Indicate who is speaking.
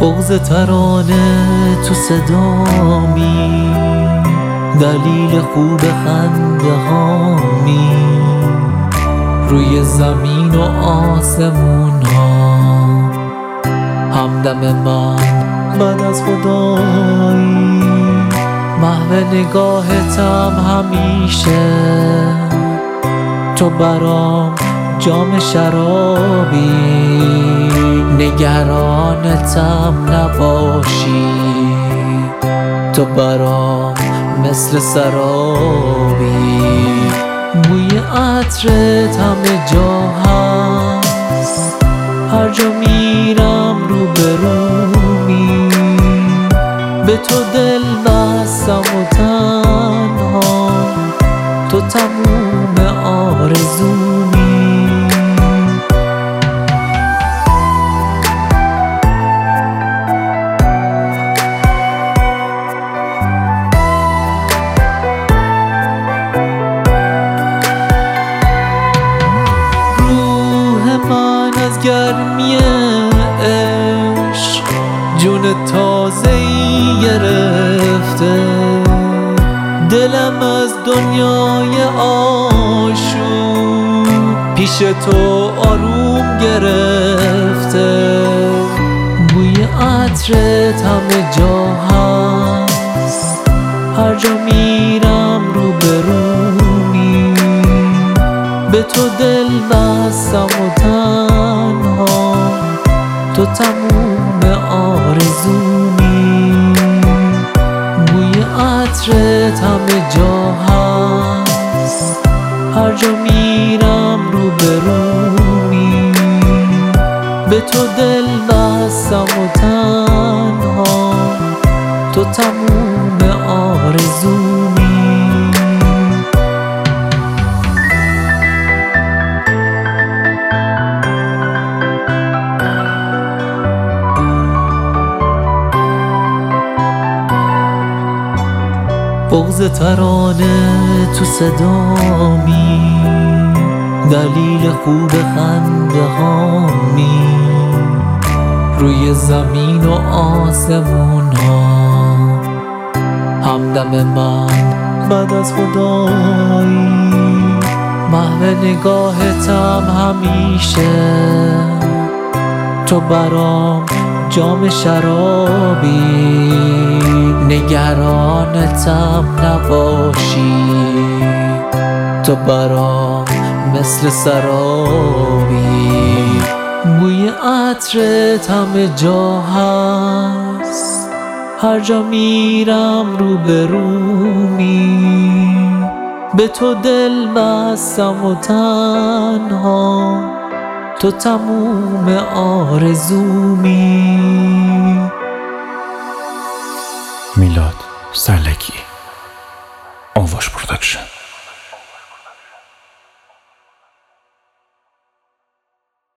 Speaker 1: بغض ترانه تو صدامی، دلیل خوب خنده هامی، روی زمین و آسمون ها. همدم من بعد از خدایی، محو نگاهتم همیشه. تو برام جام شرابی، نگرانتم نباشی. تو برام مثل سرابی، بوی عطرت همه جا هست. هر جا میرم رو به رومی، به تو دل بستم و تنها تو تموم آرزومی. گرمی عشق جون تازه‌ای گرفته، دلم از دنیای آشوب پیش تو آروم گرفته. بوی عطرت همه جا هست، هر جا میرم رو به رومی، به تو دل بستم و تنها تو تموم آرزومی. بوی عطرت همه جا هست، هر جا میرم رو به رومی، به تو دل بستم و تنها تو تموم آرزومی. بغض ترانه تو صدامی، دلیل خوب خنده هامی، روی زمین و آسمون ها. همدم من بعد از خدایی، محو نگاهتم همیشه. تو برام جام شرابی، نگرانتم نباشی. تو برام مثل سرابی، بوی عطرت همه جا هست. هر جا میرم رو به رومی، به تو دل بستم و تنها تو تموم آرزومی.
Speaker 2: میلاد سرلکی، آواش پروداکشن.